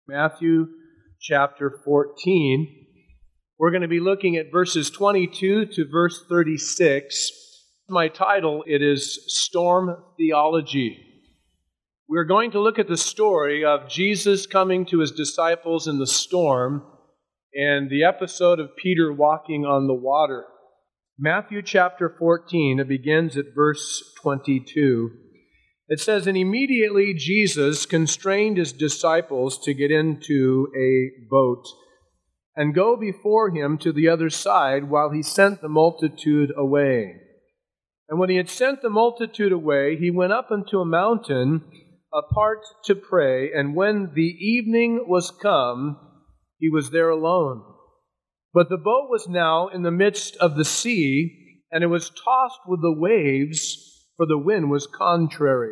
Matthew chapter 14. We're going to be looking at verses 22 to verse 36. My title, it is Storm Theology. We're going to look at the story of Jesus coming to his disciples in the storm and the episode of Peter walking on the water. Matthew chapter 14, it begins at verse 22. It says, "And immediately Jesus constrained his disciples to get into a boat and go before him to the other side while he sent the multitude away. And when he had sent the multitude away, he went up into a mountain apart to pray, and when the evening was come, he was there alone. But the boat was now in the midst of the sea, and it was tossed with the waves, for the wind was contrary.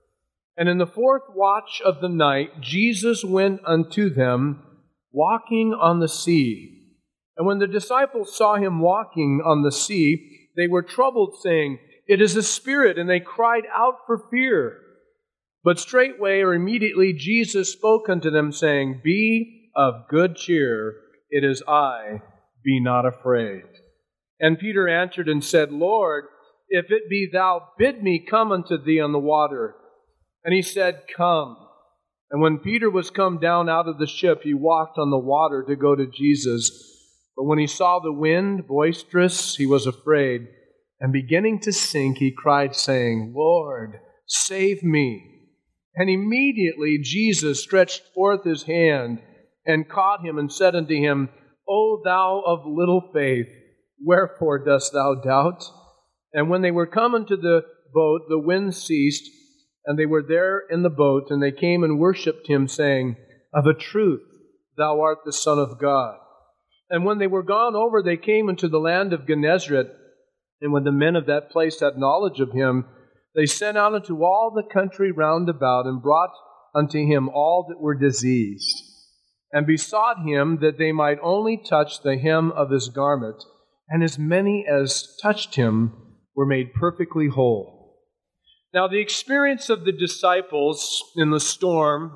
And in the fourth watch of the night, Jesus went unto them, walking on the sea. And when the disciples saw him walking on the sea, they were troubled, saying, It is a spirit, and they cried out for fear. But straightway or immediately Jesus spoke unto them, saying, Be of good cheer, it is I, be not afraid. And Peter answered and said, Lord, if it be thou, bid me come unto thee on the water. And he said, Come. And when Peter was come down out of the ship, he walked on the water to go to Jesus. But when he saw the wind boisterous, he was afraid. And beginning to sink, he cried, saying, Lord, save me. And immediately Jesus stretched forth his hand and caught him and said unto him, O thou of little faith, wherefore dost thou doubt? And when they were come into the boat, the wind ceased, and they were there in the boat, and they came and worshipped him, saying, Of a truth, thou art the Son of God. And when they were gone over, they came into the land of Gennesaret. And when the men of that place had knowledge of him, they sent out into all the country round about, and brought unto him all that were diseased, and besought him that they might only touch the hem of his garment. And as many as touched him were made perfectly whole. Now, the experience of the disciples in the storm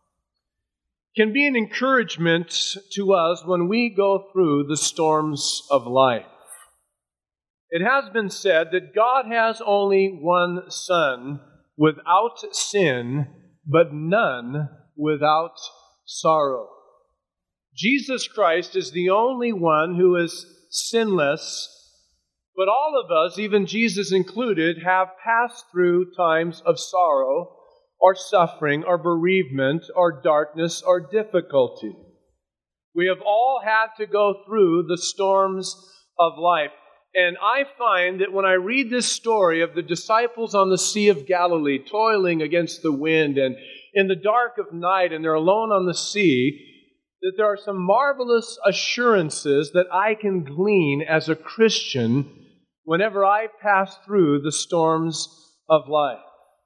can be an encouragement to us when we go through the storms of life. It has been said that God has only one Son without sin, but none without sorrow. Jesus Christ is the only one who is sinless. But all of us, even Jesus included, have passed through times of sorrow or suffering or bereavement or darkness or difficulty. We have all had to go through the storms of life. And I find that when I read this story of the disciples on the Sea of Galilee toiling against the wind and in the dark of night, and they're alone on the sea, that there are some marvelous assurances that I can glean as a Christian whenever I pass through the storms of life.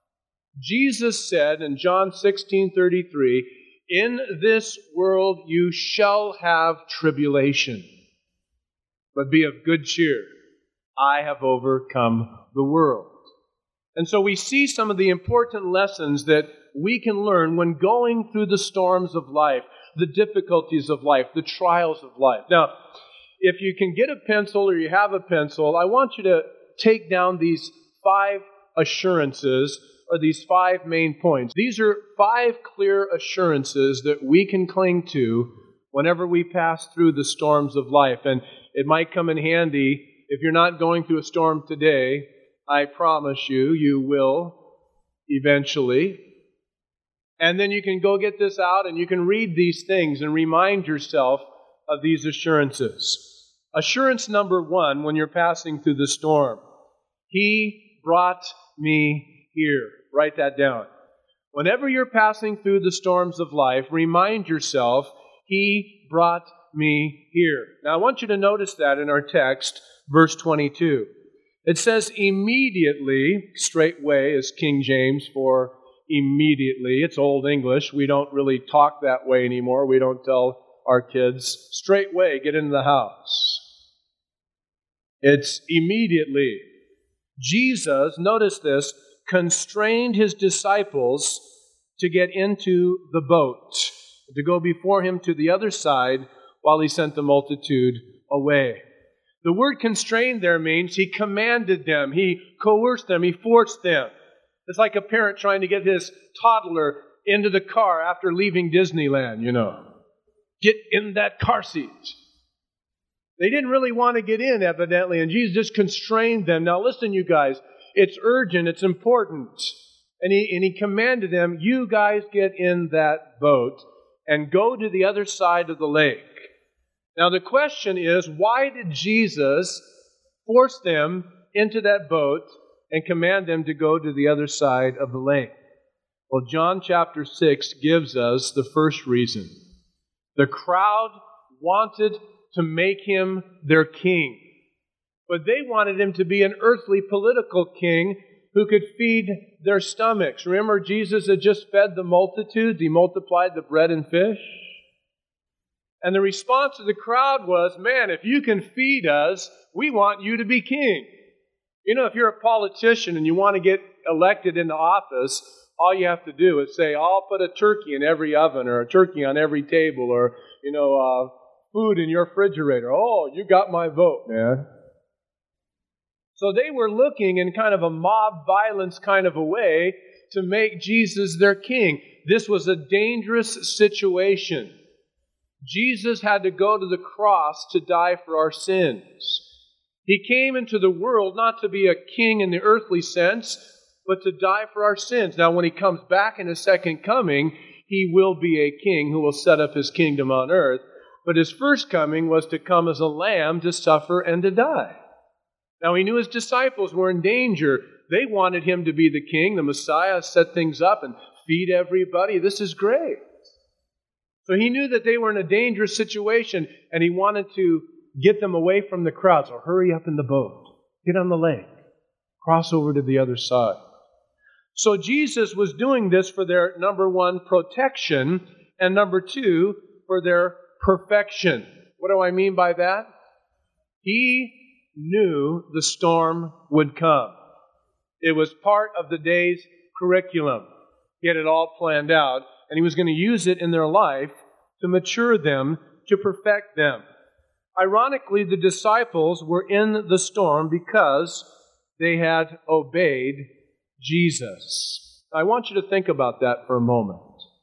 Jesus said in John 16:33, In this world you shall have tribulation, but be of good cheer. I have overcome the world. And so we see some of the important lessons that we can learn when going through the storms of life, the difficulties of life, the trials of life. Now, if you can get a pencil or you have a pencil, I want you to take down these 5 assurances or these 5 main points. These are 5 clear assurances that we can cling to whenever we pass through the storms of life. And it might come in handy if you're not going through a storm today. I promise you, you will eventually. And then you can go get this out and you can read these things and remind yourself of these assurances. Assurance number 1 when you're passing through the storm. He brought me here. Write that down. Whenever you're passing through the storms of life, remind yourself, He brought me here. Now I want you to notice that in our text, verse 22. It says immediately, straightway is King James for immediately. It's Old English. We don't really talk that way anymore. We don't tell our kids, straightway, get into the house. It's immediately. Jesus, notice this, constrained his disciples to get into the boat. to go before him to the other side while he sent the multitude away. The word constrained there means he commanded them, he coerced them, he forced them. It's like a parent trying to get his toddler into the car after leaving Disneyland, Get in that car seat. They didn't really want to get in, evidently, and Jesus just constrained them. Now listen, you guys, it's urgent, it's important. And he commanded them, you guys get in that boat and go to the other side of the lake. Now the question is, why did Jesus force them into that boat and command them to go to the other side of the lake? Well, John chapter 6 gives us the first reason. The crowd wanted to make him their king, but they wanted him to be an earthly political king who could feed their stomachs. Remember, Jesus had just fed the multitudes. He multiplied the bread and fish. And the response of the crowd was, man, if you can feed us, we want you to be king. If you're a politician and you want to get elected into office, all you have to do is say, I'll put a turkey in every oven, or a turkey on every table, or, food in your refrigerator. Oh, you got my vote, man. So they were looking in kind of a mob violence kind of a way to make Jesus their king. This was a dangerous situation. Jesus had to go to the cross to die for our sins. He came into the world not to be a king in the earthly sense, but to die for our sins. Now, when he comes back in his second coming, he will be a king who will set up his kingdom on earth. But his first coming was to come as a lamb to suffer and to die. Now, he knew his disciples were in danger. They wanted him to be the king, the Messiah, set things up and feed everybody. This is great. So he knew that they were in a dangerous situation, and he wanted to get them away from the crowd. So hurry up in the boat. Get on the lake. Cross over to the other side. So Jesus was doing this for their, number one, protection, and number two, for their perfection. What do I mean by that? He knew the storm would come. It was part of the day's curriculum. He had it all planned out, and he was going to use it in their life to mature them, to perfect them. Ironically, the disciples were in the storm because they had obeyed Jesus. I want you to think about that for a moment.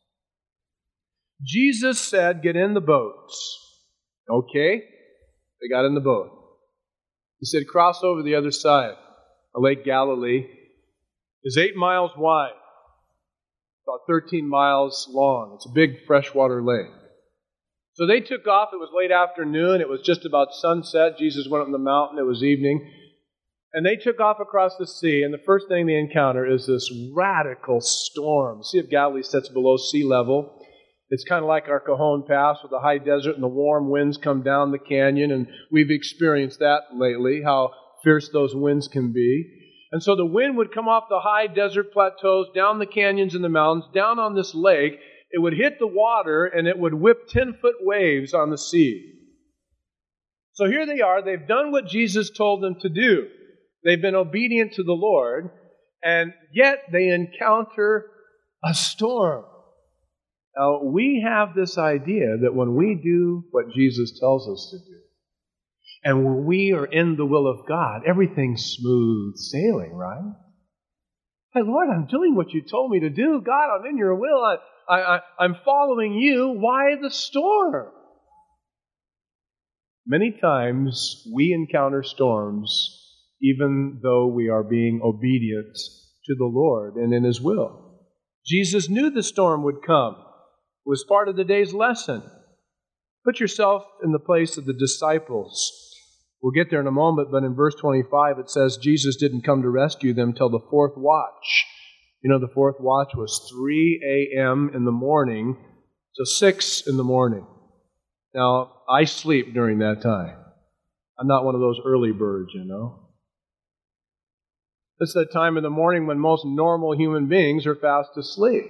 Jesus said, get in the boats. Okay, they got in the boat. He said, cross over the other side. Lake Galilee is 8 miles wide, about 13 miles long. It's a big freshwater lake. So they took off. It was late afternoon. It was just about sunset. Jesus went up on the mountain. It was evening. And they took off across the sea, and the first thing they encounter is this radical storm. The Sea of Galilee sits below sea level. It's kind of like our Cajon Pass with the high desert and the warm winds come down the canyon, and we've experienced that lately, how fierce those winds can be. And so the wind would come off the high desert plateaus, down the canyons and the mountains, down on this lake. It would hit the water, and it would whip 10-foot waves on the sea. So here they are. They've done what Jesus told them to do. They've been obedient to the Lord, and yet they encounter a storm. Now, we have this idea that when we do what Jesus tells us to do, and when we are in the will of God, everything's smooth sailing, right? Hey, Lord, I'm doing what you told me to do. God, I'm in your will. I'm following you. Why the storm? Many times we encounter storms even though we are being obedient to the Lord and in His will. Jesus knew the storm would come. It was part of the day's lesson. Put yourself in the place of the disciples. We'll get there in a moment, but in verse 25 it says Jesus didn't come to rescue them till the fourth watch. You know, the fourth watch was 3 a.m. in the morning to 6 in the morning. Now, I sleep during that time. I'm not one of those early birds, you know. It's the time of the morning when most normal human beings are fast asleep.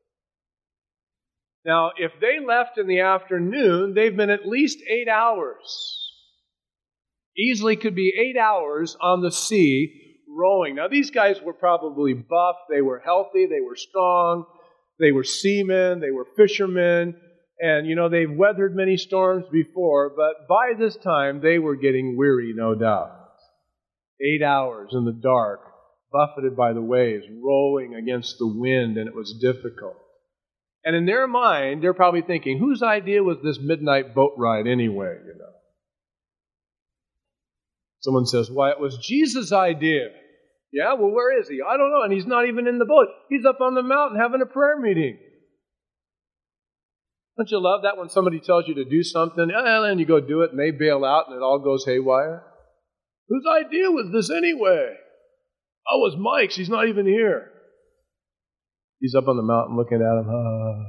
Now, if they left in the afternoon, they've been at least 8 hours. Easily could be 8 hours on the sea rowing. Now, these guys were probably buff. They were healthy. They were strong. They were seamen. They were fishermen. And, they've weathered many storms before, but by this time they were getting weary, no doubt. 8 hours in the dark, buffeted by the waves, rowing against the wind, and it was difficult. And in their mind, they're probably thinking, whose idea was this midnight boat ride anyway, Someone says, why, it was Jesus' idea. Yeah, well, where is he? I don't know, and he's not even in the boat. He's up on the mountain having a prayer meeting. Don't you love that when somebody tells you to do something, and you go do it, and they bail out, and it all goes haywire? Whose idea was this anyway? Oh, it was Mike's. He's not even here. He's up on the mountain looking at him.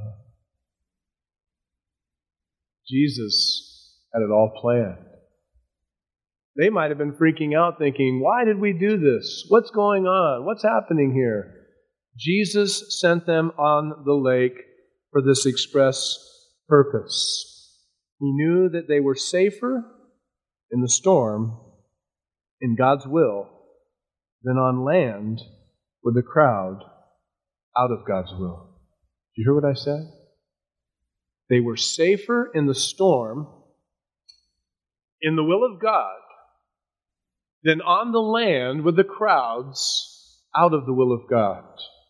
Jesus had it all planned. They might have been freaking out thinking, why did we do this? What's going on? What's happening here? Jesus sent them on the lake for this express purpose. He knew that they were safer in the storm, in God's will, than on land with the crowd out of God's will. Do you hear what I said? They were safer in the storm, in the will of God, than on the land with the crowds out of the will of God.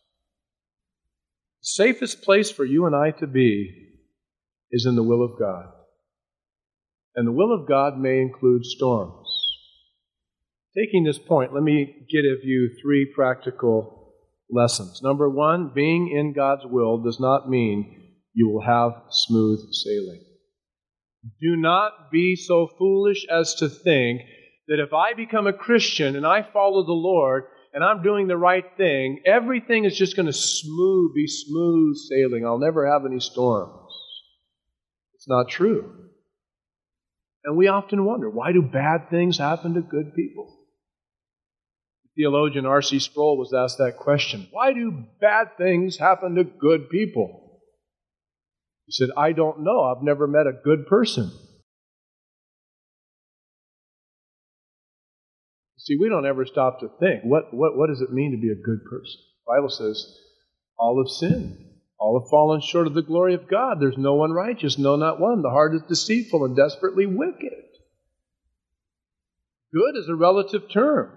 The safest place for you and I to be is in the will of God. And the will of God may include storms. Taking this point, let me give you 3 practical lessons. Number 1, being in God's will does not mean you will have smooth sailing. Do not be so foolish as to think that if I become a Christian and I follow the Lord and I'm doing the right thing, everything is just going to be smooth sailing. I'll never have any storms. It's not true. And we often wonder, why do bad things happen to good people? Theologian R.C. Sproul was asked that question. Why do bad things happen to good people? He said, I don't know. I've never met a good person. See, we don't ever stop to think, what does it mean to be a good person? The Bible says, all have sinned. All have fallen short of the glory of God. There's no one righteous, no, not one. The heart is deceitful and desperately wicked. Good is a relative term.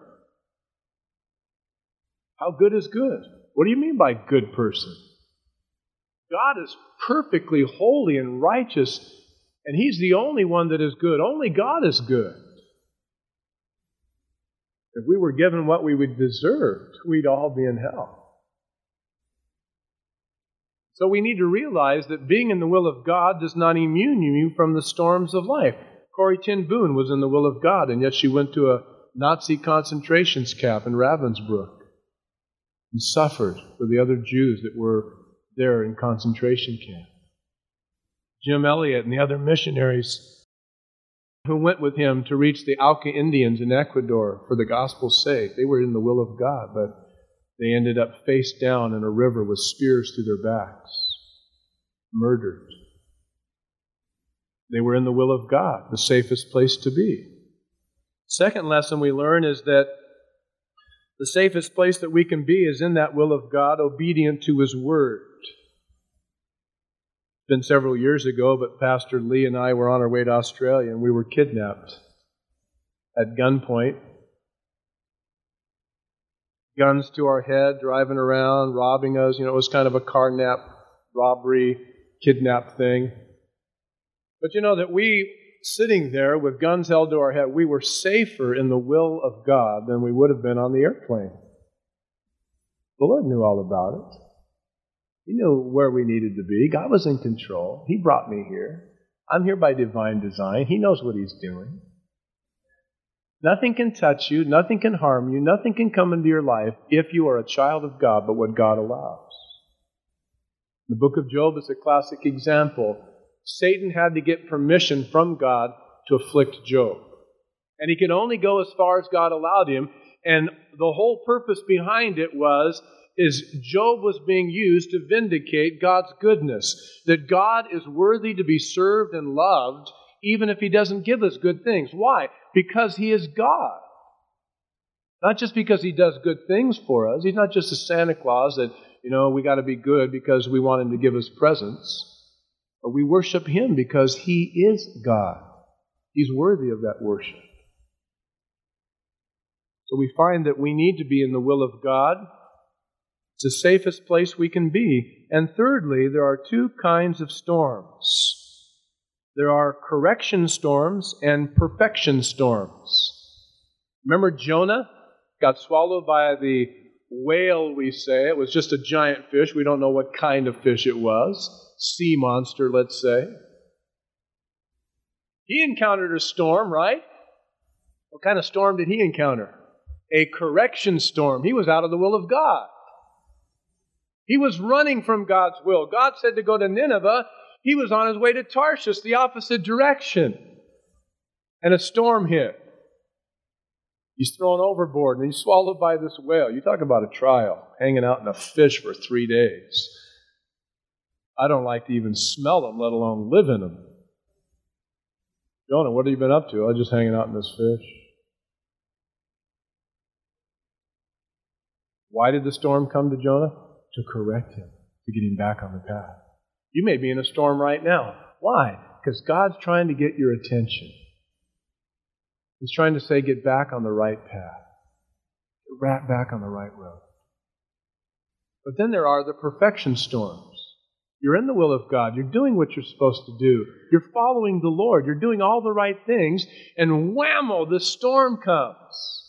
How good is good? What do you mean by good person? God is perfectly holy and righteous, and He's the only one that is good. Only God is good. If we were given what we would deserve, we'd all be in hell. So we need to realize that being in the will of God does not immune you from the storms of life. Corrie ten Boom was in the will of God, and yet she went to a Nazi concentration camp in Ravensbrück and suffered with the other Jews that were there in concentration camp. Jim Elliot and the other missionaries who went with him to reach the Auca Indians in Ecuador for the gospel's sake, they were in the will of God, but they ended up face down in a river with spears through their backs, murdered. They were in the will of God, the safest place to be. Second lesson we learn is that the safest place that we can be is in that will of God, obedient to His Word. It's been several years ago, but Pastor Lee and I were on our way to Australia, and we were kidnapped at gunpoint. Guns to our head, driving around, robbing us. It was kind of a carnap, robbery, kidnap thing. But that we, sitting there with guns held to our head, we were safer in the will of God than we would have been on the airplane. The Lord knew all about it. He knew where we needed to be. God was in control. He brought me here. I'm here by divine design. He knows what He's doing. Nothing can touch you. Nothing can harm you. Nothing can come into your life if you are a child of God but what God allows. The book of Job is a classic example. Satan had to get permission from God to afflict Job. And he could only go as far as God allowed him. And the whole purpose behind it is Job was being used to vindicate God's goodness. That God is worthy to be served and loved even if He doesn't give us good things. Why? Because He is God. Not just because He does good things for us. He's not just a Santa Claus that, we got to be good because we want Him to give us presents. But we worship Him because He is God. He's worthy of that worship. So we find that we need to be in the will of God. It's the safest place we can be. And thirdly, there are two kinds of storms. There are correction storms and perfection storms. Remember Jonah got swallowed by the whale, we say. It was just a giant fish. We don't know what kind of fish it was. Sea monster, let's say. He encountered a storm, right? What kind of storm did he encounter? A correction storm. He was out of the will of God. He was running from God's will. God said to go to Nineveh. He was on his way to Tarshish, the opposite direction. And a storm hit. He's thrown overboard and he's swallowed by this whale. You talk about a trial, hanging out in a fish for 3 days. I don't like to even smell them, let alone live in them. Jonah, what have you been up to? I'm just hanging out in this fish. Why did the storm come to Jonah? To correct him, to get him back on the path. You may be in a storm right now. Why? Because God's trying to get your attention. He's trying to say, get back on the right path. Get back on the right road. But then there are the perfection storms. You're in the will of God. You're doing what you're supposed to do. You're following the Lord. You're doing all the right things. And whammo, the storm comes.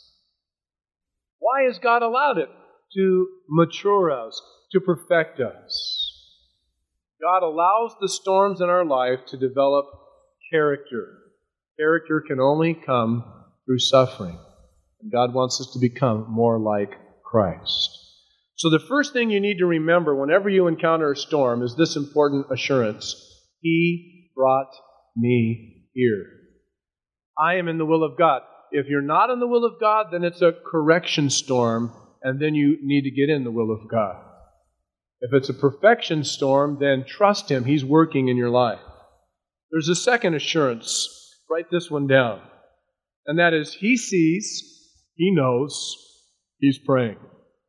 Why has God allowed it? To mature us, to perfect us. God allows the storms in our life to develop character. Character can only come through suffering. And God wants us to become more like Christ. So the first thing you need to remember whenever you encounter a storm is this important assurance. He brought me here. I am in the will of God. If you're not in the will of God, then it's a correction storm, and then you need to get in the will of God. If it's a perfection storm, then trust Him. He's working in your life. There's a second assurance. Write this one down. And that is, He sees, He knows, He's praying.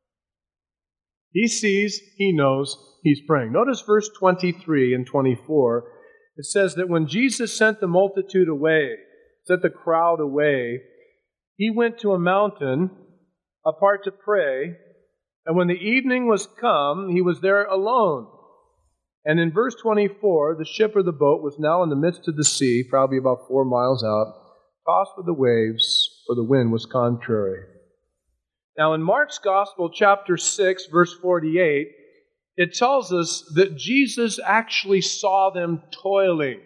He sees, He knows, He's praying. Notice verse 23 and 24. It says that when Jesus sent the multitude away, sent the crowd away, He went to a mountain apart to pray, and when the evening was come, He was there alone. And in verse 24, the ship or the boat was now in the midst of the sea, probably about 4 miles out, tossed with the waves, for the wind was contrary. Now in Mark's Gospel, chapter 6, verse 48, it tells us that Jesus actually saw them toiling.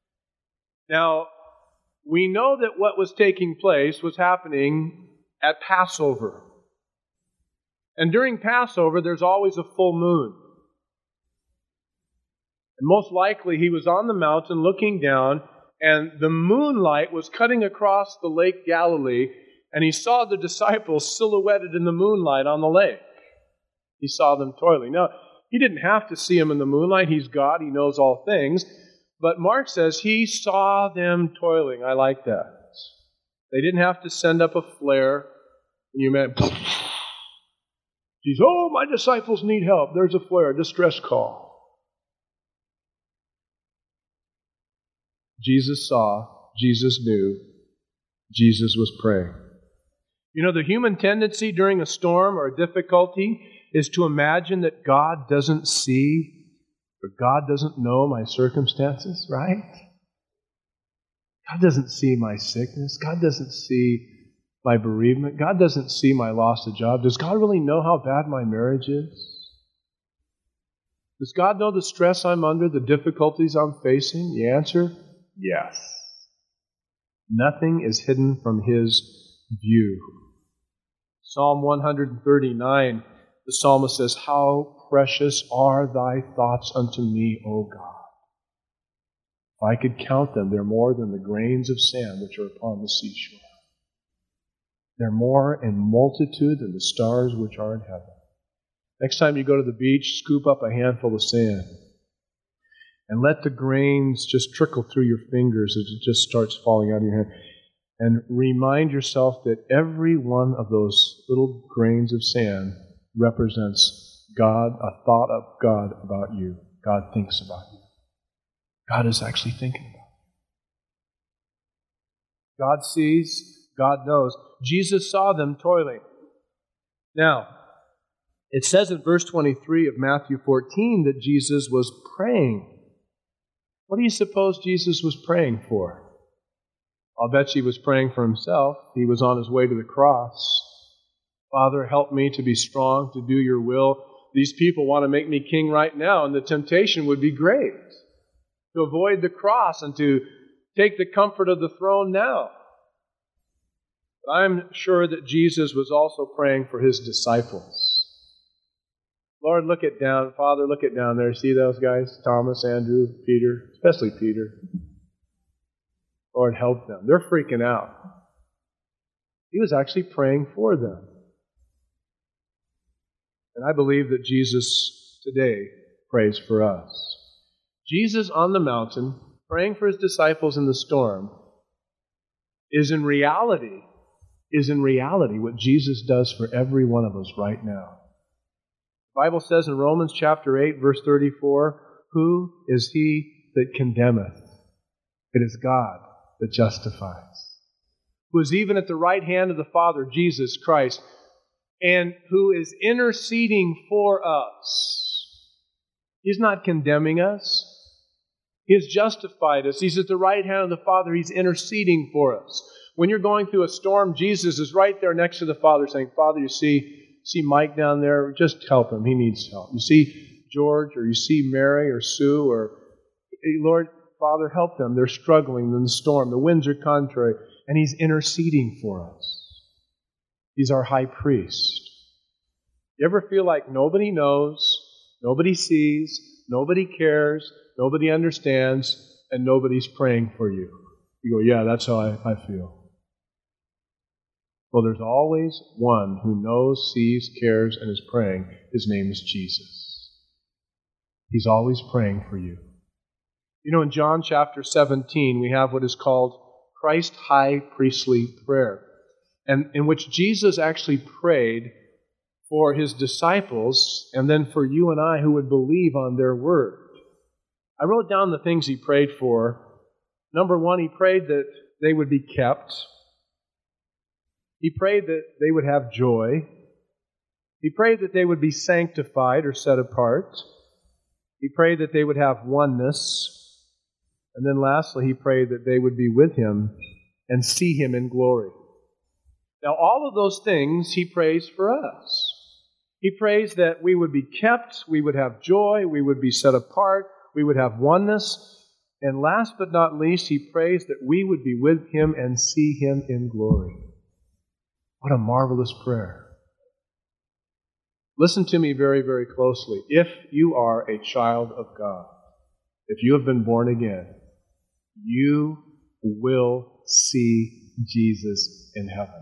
Now, we know that what was taking place was happening at Passover. And during Passover, there's always a full moon. And most likely, He was on the mountain looking down, and the moonlight was cutting across the Lake Galilee, and He saw the disciples silhouetted in the moonlight on the lake. He saw them toiling. Now, He didn't have to see them in the moonlight. He's God. He knows all things. But Mark says He saw them toiling. I like that. They didn't have to send up a flare. And you meant, oh, my disciples need help. There's a flare, distress call. Jesus saw, Jesus knew, Jesus was praying. You know, the human tendency during a storm or a difficulty is to imagine that God doesn't see or God doesn't know my circumstances, right? God doesn't see my sickness. God doesn't see my bereavement. God doesn't see my loss of job. Does God really know how bad my marriage is? Does God know the stress I'm under, the difficulties I'm facing? The answer, yes. Nothing is hidden from His view. Psalm 139, the psalmist says, "How precious are thy thoughts unto me, O God. If I could count them, they're more than the grains of sand which are upon the seashore. They're more in multitude than the stars which are in heaven." Next time you go to the beach, scoop up a handful of sand and let the grains just trickle through your fingers as it just starts falling out of your hand. And remind yourself that every one of those little grains of sand represents God, a thought of God about you. God thinks about you. God is actually thinking about. God sees, God knows. Jesus saw them toiling. Now, it says in verse 23 of Matthew 14 that Jesus was praying. What do you suppose Jesus was praying for? I'll bet he was praying for himself. He was on his way to the cross. Father, help me to be strong, to do your will. These people want to make me king right now, and the temptation would be great to avoid the cross and to take the comfort of the throne now. But I'm sure that Jesus was also praying for his disciples. Lord, look it down. Father, look it down there. See those guys? Thomas, Andrew, Peter, especially Peter. Lord, help them. They're freaking out. He was actually praying for them. And I believe that Jesus today prays for us. Jesus on the mountain, praying for his disciples in the storm, is in reality what Jesus does for every one of us right now. The Bible says in Romans chapter 8, verse 34, who is he that condemneth? It is God that justifies. Who is even at the right hand of the Father, Jesus Christ, and who is interceding for us. He's not condemning us. He has justified us. He's at the right hand of the Father. He's interceding for us. When you're going through a storm, Jesus is right there next to the Father saying, Father, you see Mike down there? Just help him. He needs help. You see George, or you see Mary or Sue, or Lord, Father, help them. They're struggling in the storm. The winds are contrary. And he's interceding for us. He's our high priest. You ever feel like nobody knows, nobody sees, nobody cares, nobody understands, and nobody's praying for you? You go, yeah, that's how I feel. Well, there's always one who knows, sees, cares, and is praying. His name is Jesus. He's always praying for you. You know, in John chapter 17, we have what is called Christ's high priestly prayer, and in which Jesus actually prayed for his disciples and then for you and I who would believe on their word. I wrote down the things he prayed for. Number one, he prayed that they would be kept. He prayed that they would have joy. He prayed that they would be sanctified or set apart. He prayed that they would have oneness. And then lastly, he prayed that they would be with him and see him in glory. Now, all of those things he prays for us. He prays that we would be kept, we would have joy, we would be set apart, we would have oneness. And last but not least, he prays that we would be with him and see him in glory. What a marvelous prayer. Listen to me very, very closely. If you are a child of God, if you have been born again, you will see Jesus in heaven.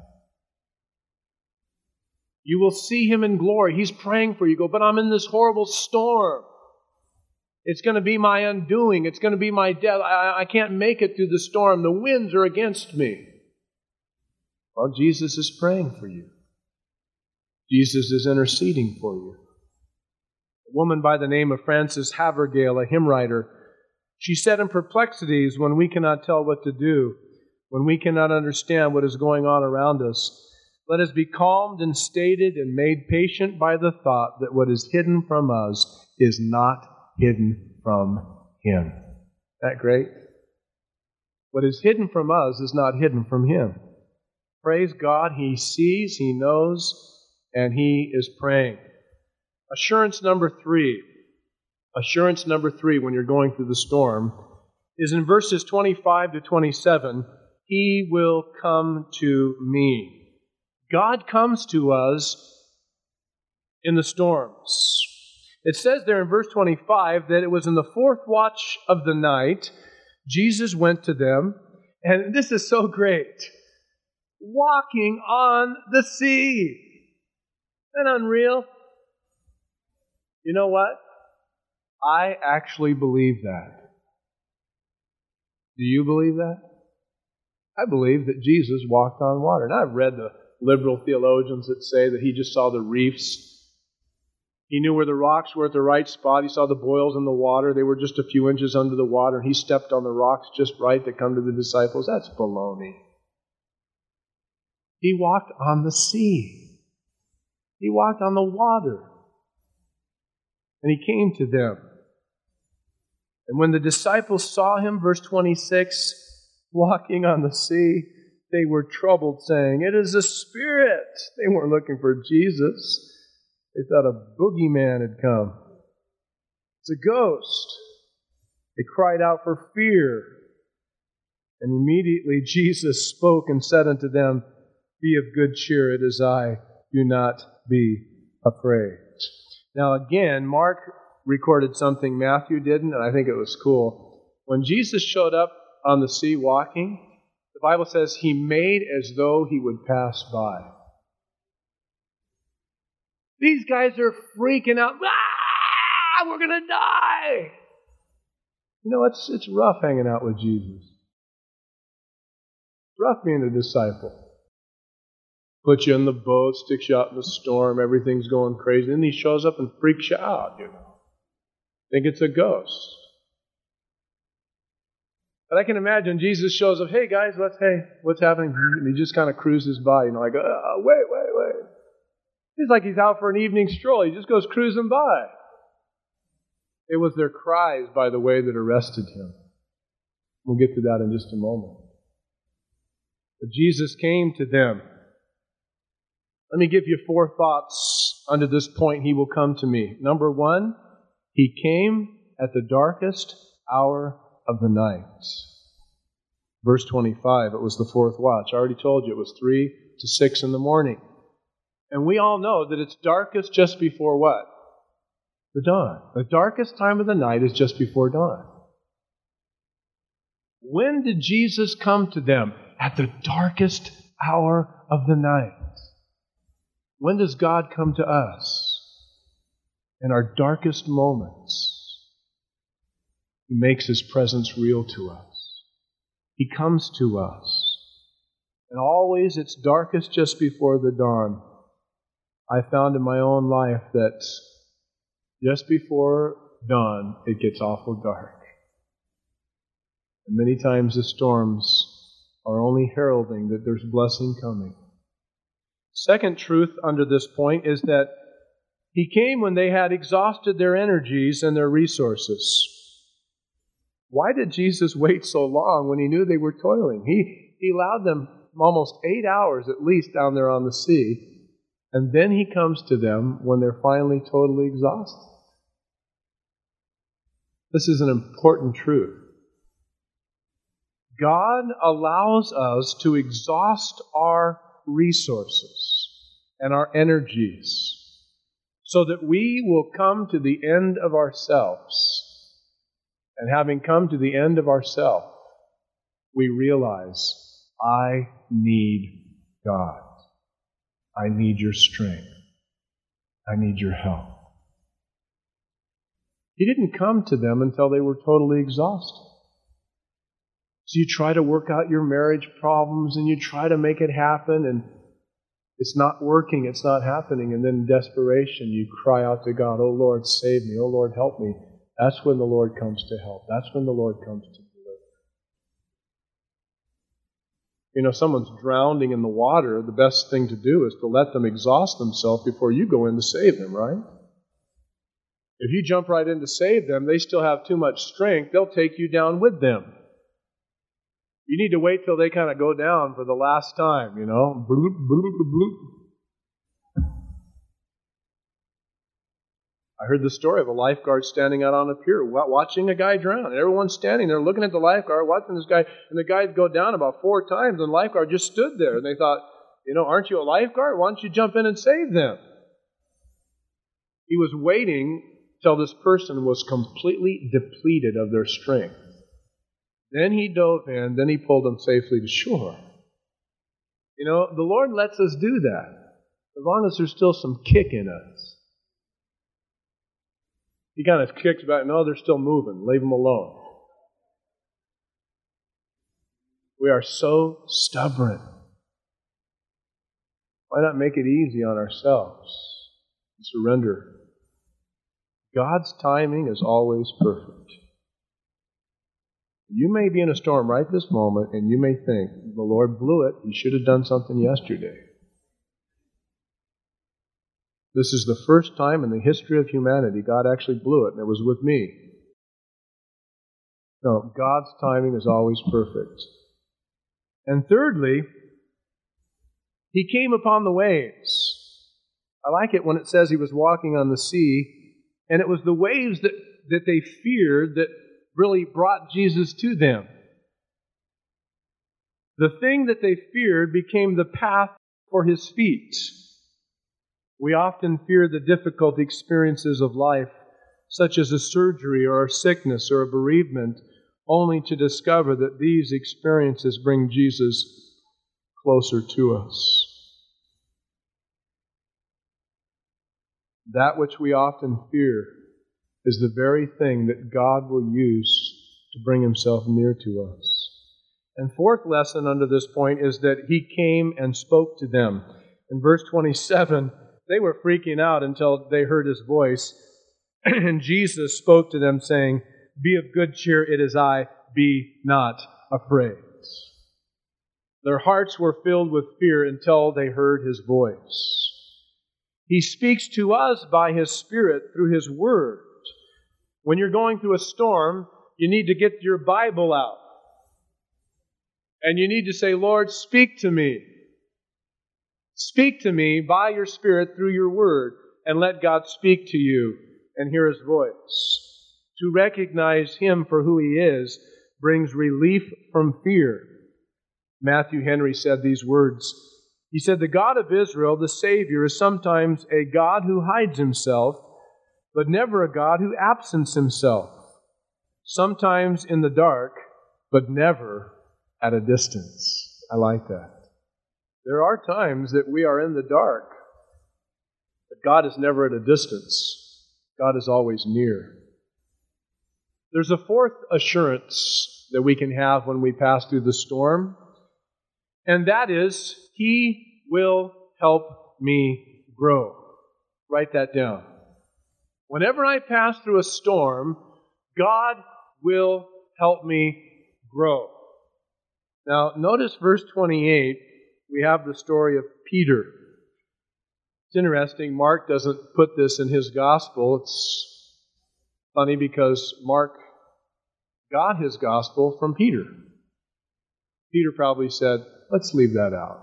You will see him in glory. He's praying for you. You go, but I'm in this horrible storm. It's going to be my undoing. It's going to be my death. I can't make it through the storm. The winds are against me. Well, Jesus is praying for you. Jesus is interceding for you. A woman by the name of Frances Havergale, a hymn writer, she said, in perplexities, when we cannot tell what to do, when we cannot understand what is going on around us, let us be calmed and stated and made patient by the thought that what is hidden from us is not hidden from him. Isn't that great? What is hidden from us is not hidden from him. Praise God, he sees, he knows, and he is praying. Assurance number three when you're going through the storm is in verses 25 to 27, he will come to me. God comes to us in the storms. It says there in verse 25 that it was in the fourth watch of the night, Jesus went to them, and this is so great, walking on the sea. Isn't that unreal? You know what? I actually believe that. Do you believe that? I believe that Jesus walked on water. And I've read the liberal theologians that say that he just saw the reefs He knew where the rocks were at the right spot. He saw the boils in the water. They were just a few inches under the water, and he stepped on the rocks just right to come to the disciples. That's baloney. He walked on the sea. He walked on the water. And he came to them. And when the disciples saw him, verse 26, walking on the sea, they were troubled, saying, "It is a spirit." They weren't looking for Jesus. They thought a boogeyman had come. It's a ghost. They cried out for fear. And immediately Jesus spoke and said unto them, "Be of good cheer, it is I. Do not be afraid." Now again, Mark recorded something Matthew didn't, and I think it was cool. When Jesus showed up on the sea walking, the Bible says he made as though he would pass by. These guys are freaking out. Ah, we're going to die. You know, it's rough hanging out with Jesus. It's rough being a disciple. Puts you in the boat, sticks you out in the storm, everything's going crazy. Then he shows up and freaks you out, you know. Think it's a ghost. But I can imagine Jesus shows up, "Hey guys, what's happening?" And he just kind of cruises by, you know, like, wait. It's like he's out for an evening stroll. He just goes cruising by. It was their cries, by the way, that arrested him. We'll get to that in just a moment. But Jesus came to them. Let me give you 4 thoughts under this point, he will come to me. Number 1, he came at the darkest hour of the night. Verse 25, it was the 4th watch. I already told you it was 3 to 6 in the morning. And we all know that it's darkest just before what? The dawn. The darkest time of the night is just before dawn. When did Jesus come to them? At the darkest hour of the night. When does God come to us? In our darkest moments. He makes His presence real to us. He comes to us. And always it's darkest just before the dawn. I found in my own life that just before dawn, it gets awful dark. And many times the storms are only heralding that there's blessing coming. Second truth under this point is that He came when they had exhausted their energies and their resources. Why did Jesus wait so long when He knew they were toiling? He allowed them almost 8 hours at least down there on the sea. And then He comes to them when they're finally totally exhausted. This is an important truth. God allows us to exhaust our resources and our energies so that we will come to the end of ourselves. And having come to the end of ourselves, we realize, I need God. I need your strength. I need your help. He didn't come to them until they were totally exhausted. So you try to work out your marriage problems and you try to make it happen and it's not working, it's not happening. And then in desperation you cry out to God, "Oh Lord, save me. Oh Lord, help me." That's when the Lord comes to help. That's when the Lord comes to deliver. You know, someone's drowning in the water, the best thing to do is to let them exhaust themselves before you go in to save them, right? If you jump right in to save them, they still have too much strength, they'll take you down with them. You need to wait till they kind of go down for the last time, you know. Bloop, bloop, bloop. I heard the story of a lifeguard standing out on a pier watching a guy drown. And everyone's standing there looking at the lifeguard, watching this guy, and the guy go down about 4 times, and the lifeguard just stood there. And they thought, you know, aren't you a lifeguard? Why don't you jump in and save them? He was waiting till this person was completely depleted of their strength. Then he dove in, then he pulled them safely to shore. You know, the Lord lets us do that, as long as there's still some kick in us. He kind of kicks back, no, they're still moving, leave them alone. We are so stubborn. Why not make it easy on ourselves? Surrender God's timing is always perfect. You may be in a storm right this moment, and you may think, the Lord blew it. He should have done something yesterday. This is the first time in the history of humanity God actually blew it, and it was with me. No, God's timing is always perfect. And thirdly, He came upon the waves. I like it when it says He was walking on the sea, and it was the waves that they feared that really brought Jesus to them. The thing that they feared became the path for His feet. We often fear the difficult experiences of life, such as a surgery or a sickness or a bereavement, only to discover that these experiences bring Jesus closer to us. That which we often fear is the very thing that God will use to bring Himself near to us. And fourth lesson under this point is that He came and spoke to them. In verse 27, they were freaking out until they heard His voice. And Jesus spoke to them saying, "Be of good cheer, it is I, be not afraid." Their hearts were filled with fear until they heard His voice. He speaks to us by His Spirit through His Word. When you're going through a storm, you need to get your Bible out. And you need to say, "Lord, speak to me. Speak to me by your Spirit through your Word." And let God speak to you and hear His voice. To recognize Him for who He is brings relief from fear. Matthew Henry said these words. He said, "The God of Israel, the Savior, is sometimes a God who hides Himself, but never a God who absents Himself. Sometimes in the dark, but never at a distance." I like that. There are times that we are in the dark, but God is never at a distance. God is always near. There's a fourth assurance that we can have when we pass through the storm, and that is, He will help me grow. Write that down. Whenever I pass through a storm, God will help me grow. Now, notice verse 28. We have the story of Peter. It's interesting, Mark doesn't put this in his gospel. It's funny because Mark got his gospel from Peter. Peter probably said, "Let's leave that out."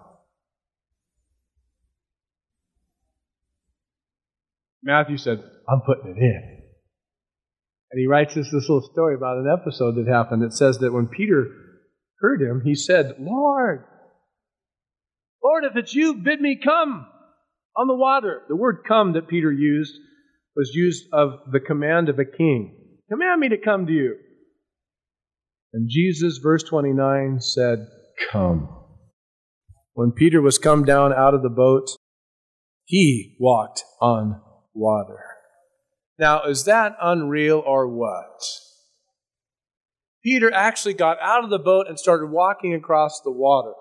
Matthew said, "I'm putting it in." And he writes this little story about an episode that happened. It says that when Peter heard him, he said, Lord, if it's you, bid me come on the water." The word "come" that Peter used was used of the command of a king. "Command me to come to you." And Jesus, verse 29, said, "Come." When Peter was come down out of the boat, he walked on water. Now, is that unreal or what? Peter actually got out of the boat and started walking across the water.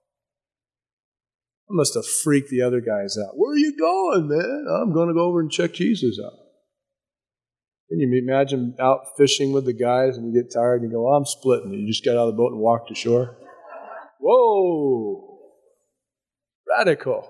That must have freaked the other guys out. "Where are you going, man?" "I'm going to go over and check Jesus out." Can you imagine out fishing with the guys and you get tired and you go, "I'm splitting." You just got out of the boat and walked ashore? Whoa! Radical.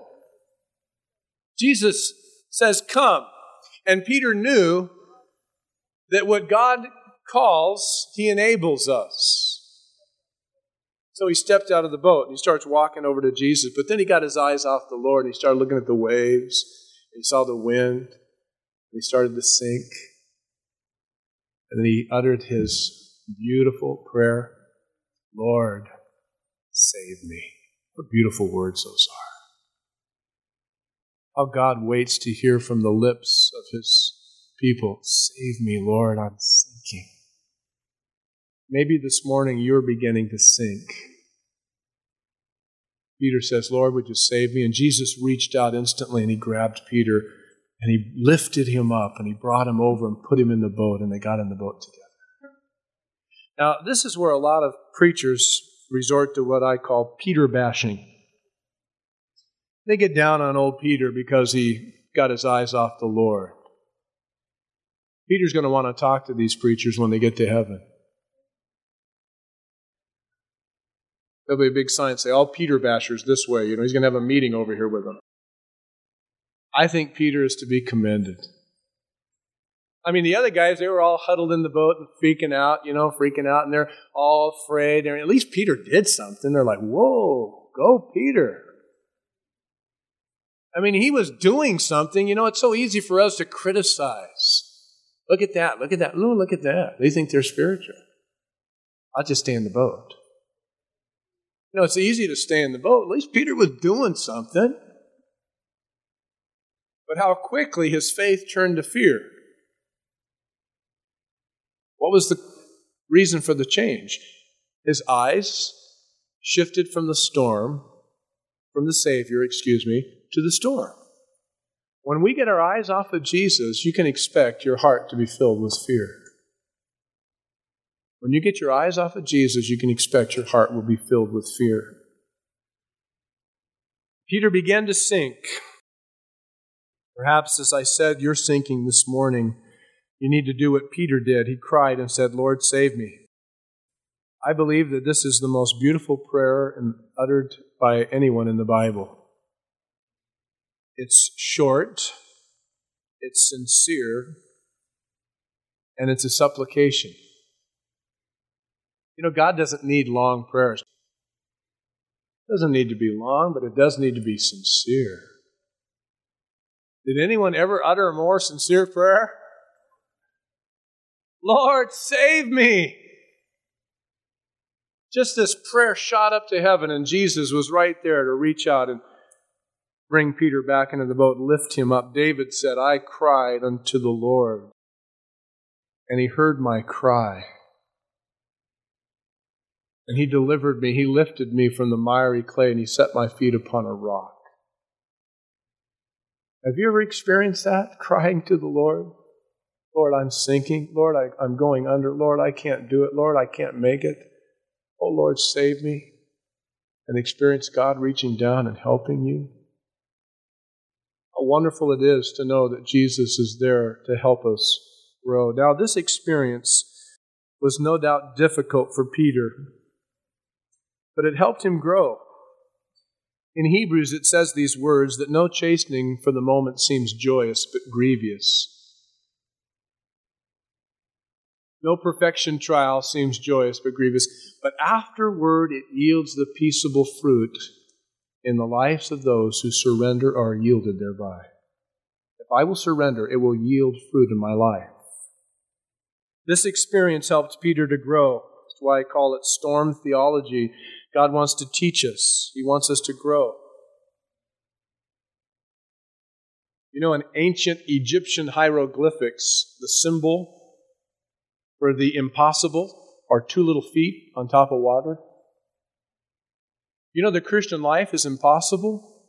Jesus says, "Come." And Peter knew that what God calls, He enables us. So he stepped out of the boat and he starts walking over to Jesus. But then he got his eyes off the Lord and he started looking at the waves. He saw the wind. And he started to sink. And then he uttered his beautiful prayer, "Lord, save me." What beautiful words those are. How God waits to hear from the lips of His people, "Save me, Lord, I'm sinking." Maybe this morning you're beginning to sink. Peter says, "Lord, would you save me?" And Jesus reached out instantly and He grabbed Peter and He lifted him up and He brought him over and put him in the boat, and they got in the boat together. Now, this is where a lot of preachers resort to what I call Peter bashing. They get down on old Peter because he got his eyes off the Lord. Peter's going to want to talk to these preachers when they get to heaven. There'll be a big sign say, all Peter bashers this way. He's going to have a meeting over here with them. I think Peter is to be commended. I mean, the other guys, they were all huddled in the boat and freaking out, and they're all afraid. At least Peter did something. They're like, whoa, go Peter. I mean, he was doing something. It's so easy for us to criticize. Look at that, look at that, ooh, look at that. They think they're spiritual. I'll just stay in the boat. It's easy to stay in the boat. At least Peter was doing something. But how quickly his faith turned to fear. What was the reason for the change? His eyes shifted from the Savior, to the storm. When we get our eyes off of Jesus, you can expect your heart to be filled with fear. When you get your eyes off of Jesus, you can expect your heart will be filled with fear. Peter began to sink. Perhaps, as I said, you're sinking this morning. You need to do what Peter did. He cried and said, Lord, save me. I believe that this is the most beautiful prayer uttered by anyone in the Bible. It's short, it's sincere, and it's a supplication. God doesn't need long prayers. It doesn't need to be long, but it does need to be sincere. Did anyone ever utter a more sincere prayer? Lord, save me! Just this prayer shot up to heaven, and Jesus was right there to reach out and bring Peter back into the boat, lift him up. David said, I cried unto the Lord, and He heard my cry. And He delivered me. He lifted me from the miry clay, and He set my feet upon a rock. Have you ever experienced that? Crying to the Lord? Lord, I'm sinking. Lord, I'm going under. Lord, I can't do it. Lord, I can't make it. Oh, Lord, save me. And experience God reaching down and helping you. How wonderful it is to know that Jesus is there to help us grow. Now, this experience was no doubt difficult for Peter, but it helped him grow. In Hebrews, it says these words, that no chastening for the moment seems joyous, but grievous. No perfection trial seems joyous, but grievous. But afterward, it yields the peaceable fruit in the lives of those who surrender or are yielded thereby. If I will surrender, it will yield fruit in my life. This experience helped Peter to grow. That's why I call it storm theology. God wants to teach us. He wants us to grow. In ancient Egyptian hieroglyphics, the symbol for the impossible are two little feet on top of water. The Christian life is impossible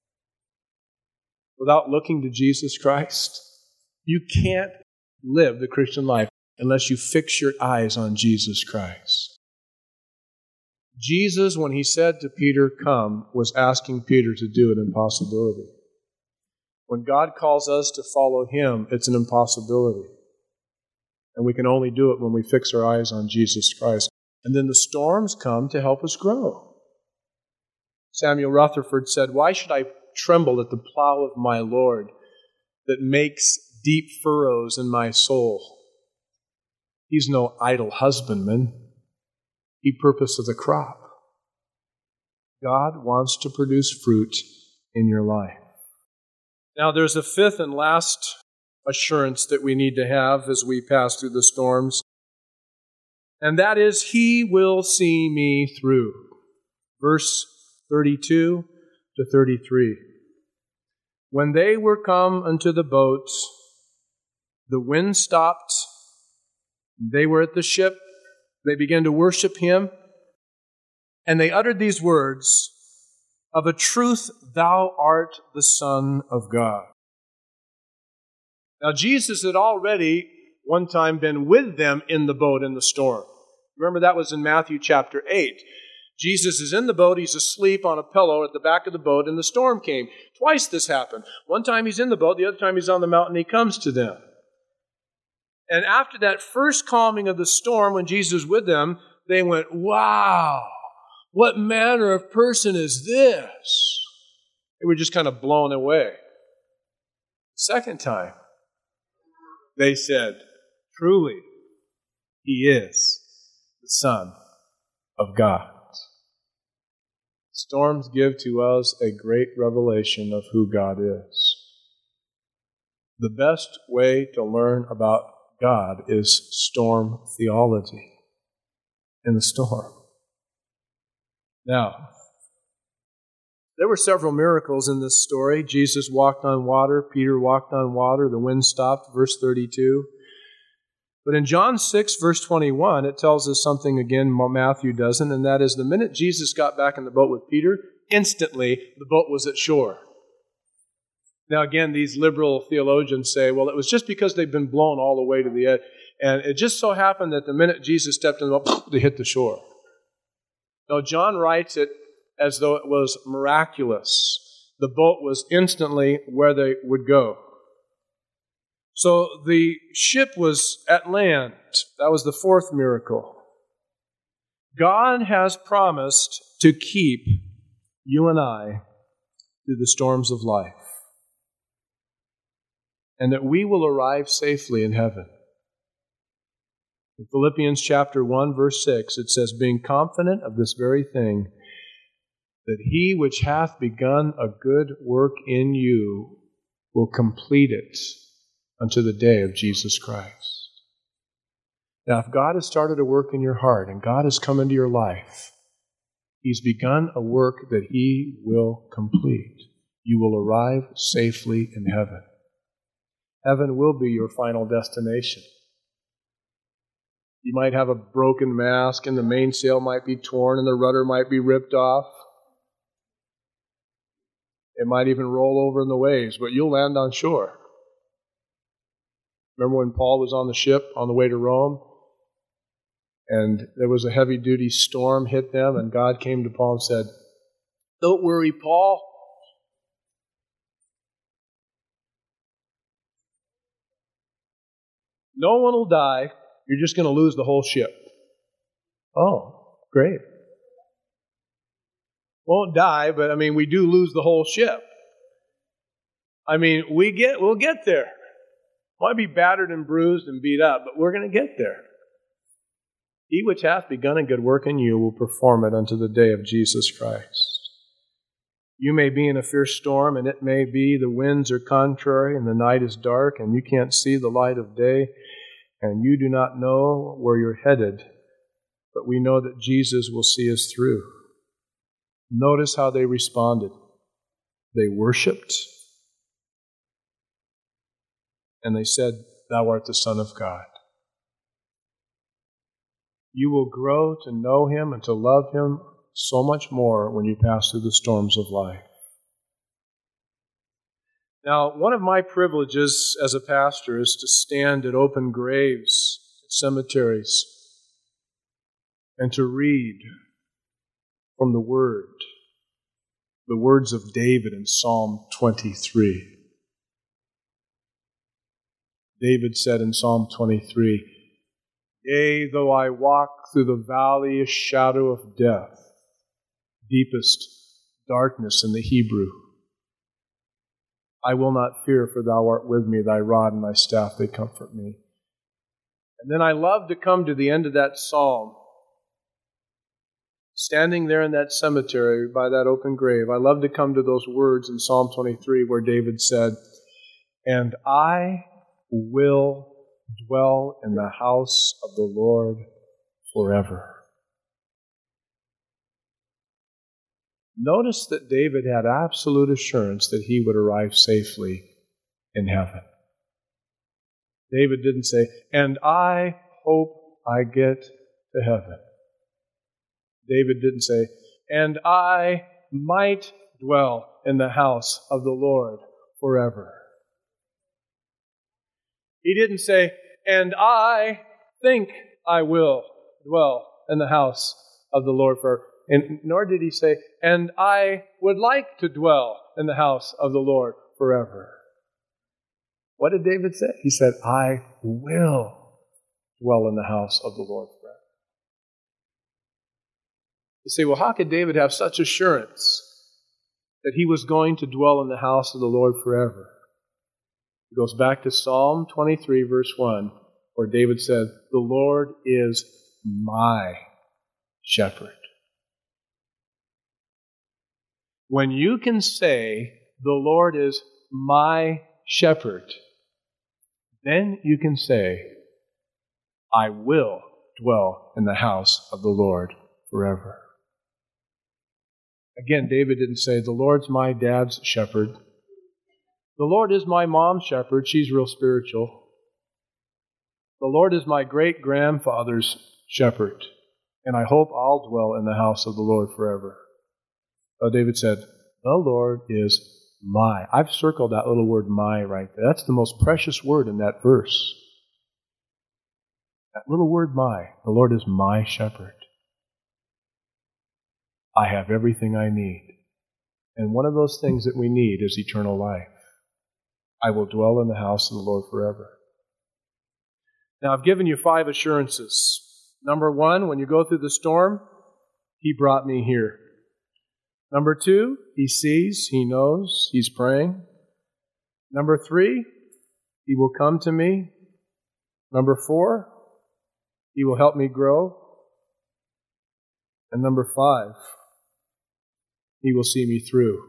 without looking to Jesus Christ. You can't live the Christian life unless you fix your eyes on Jesus Christ. Jesus, when He said to Peter, come, was asking Peter to do an impossibility. When God calls us to follow Him, it's an impossibility. And we can only do it when we fix our eyes on Jesus Christ. And then the storms come to help us grow. Samuel Rutherford said, why should I tremble at the plow of my Lord that makes deep furrows in my soul? He's no idle husbandman. He purposes a crop. God wants to produce fruit in your life. Now, there's a fifth and last assurance that we need to have as we pass through the storms, and that is, He will see me through. Verse 32 to 33. When they were come unto the boat, the wind stopped. They were at the ship. They began to worship Him. And they uttered these words, of a truth, Thou art the Son of God. Now, Jesus had already one time been with them in the boat in the storm. Remember, that was in Matthew chapter 8. Jesus is in the boat, He's asleep on a pillow at the back of the boat, and the storm came. Twice this happened. One time He's in the boat, the other time He's on the mountain, He comes to them. And after that first calming of the storm, when Jesus was with them, they went, wow, what manner of person is this? They were just kind of blown away. Second time, they said, truly, he is the Son of God. Storms give to us a great revelation of who God is. The best way to learn about God is storm theology. In the storm. Now, there were several miracles in this story. Jesus walked on water. Peter walked on water. The wind stopped, verse 32. But in John 6, verse 21, it tells us something again Matthew doesn't, and that is the minute Jesus got back in the boat with Peter, instantly the boat was at shore. Now again, these liberal theologians say, well, it was just because they've been blown all the way to the edge. And it just so happened that the minute Jesus stepped in the boat, they hit the shore. No, John writes it as though it was miraculous. The boat was instantly where they would go. So the ship was at land. That was the fourth miracle. God has promised to keep you and I through the storms of life, and that we will arrive safely in heaven. In Philippians chapter 1, verse 6, it says, being confident of this very thing, that he which hath begun a good work in you will complete it unto the day of Jesus Christ. Now, if God has started a work in your heart and God has come into your life, he's begun a work that he will complete. You will arrive safely in heaven. Heaven will be your final destination. You might have a broken mast, and the mainsail might be torn, and the rudder might be ripped off. It might even roll over in the waves, but you'll land on shore. Remember when Paul was on the ship on the way to Rome, and there was a heavy-duty storm hit them, and God came to Paul and said, don't worry, Paul. No one will die. You're just going to lose the whole ship. Oh, great. Won't die, but we do lose the whole ship. We'll get there. Might be battered and bruised and beat up, but we're going to get there. He which hath begun a good work in you will perform it unto the day of Jesus Christ. You may be in a fierce storm, and it may be the winds are contrary, and the night is dark, and you can't see the light of day, and you do not know where you're headed, but we know that Jesus will see us through. Notice how they responded. They worshiped, and they said, thou art the Son of God. You will grow to know him and to love him so much more when you pass through the storms of life. Now, one of my privileges as a pastor is to stand at open graves, at cemeteries, and to read from the Word, the words of David in Psalm 23. David said in Psalm 23, yea, though I walk through the valley of shadow of death, deepest darkness in the Hebrew, I will not fear, for thou art with me, thy rod and thy staff, they comfort me. And then I love to come to the end of that psalm, standing there in that cemetery by that open grave. I love to come to those words in Psalm 23 where David said, and I will dwell in the house of the Lord forever. Notice that David had absolute assurance that he would arrive safely in heaven. David didn't say, and I hope I get to heaven. David didn't say, and I might dwell in the house of the Lord forever. He didn't say, and I think I will dwell in the house of the Lord forever. And nor did he say, and I would like to dwell in the house of the Lord forever. What did David say? He said, I will dwell in the house of the Lord forever. You say, well, how could David have such assurance that he was going to dwell in the house of the Lord forever? It goes back to Psalm 23, verse 1, where David said, the Lord is my shepherd. When you can say, the Lord is my shepherd, then you can say, I will dwell in the house of the Lord forever. Again, David didn't say, the Lord's my dad's shepherd. The Lord is my mom's shepherd. She's real spiritual. The Lord is my great-grandfather's shepherd, and I hope I'll dwell in the house of the Lord forever. So David said, the Lord is my. I've circled that little word my right there. That's the most precious word in that verse. That little word my. The Lord is my shepherd. I have everything I need. And one of those things that we need is eternal life. I will dwell in the house of the Lord forever. Now, I've given you 5 assurances. Number 1, when you go through the storm, He brought me here. Number 2, He sees, He knows, He's praying. Number 3, He will come to me. Number 4, He will help me grow. And number 5, He will see me through.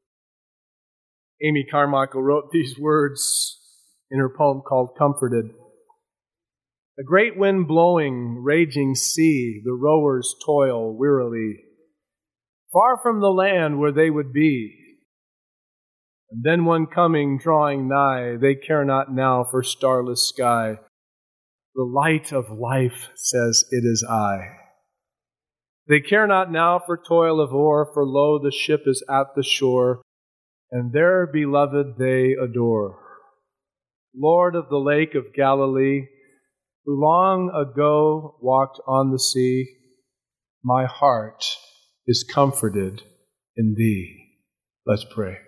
Amy Carmichael wrote these words in her poem called Comforted. A great wind blowing, raging sea, the rowers toil wearily, far from the land where they would be. And then one coming, drawing nigh, they care not now for starless sky. The light of life says, it is I. They care not now for toil of oar, for lo, the ship is at the shore, and their beloved they adore. Lord of the lake of Galilee, who long ago walked on the sea, my heart is comforted in Thee. Let's pray.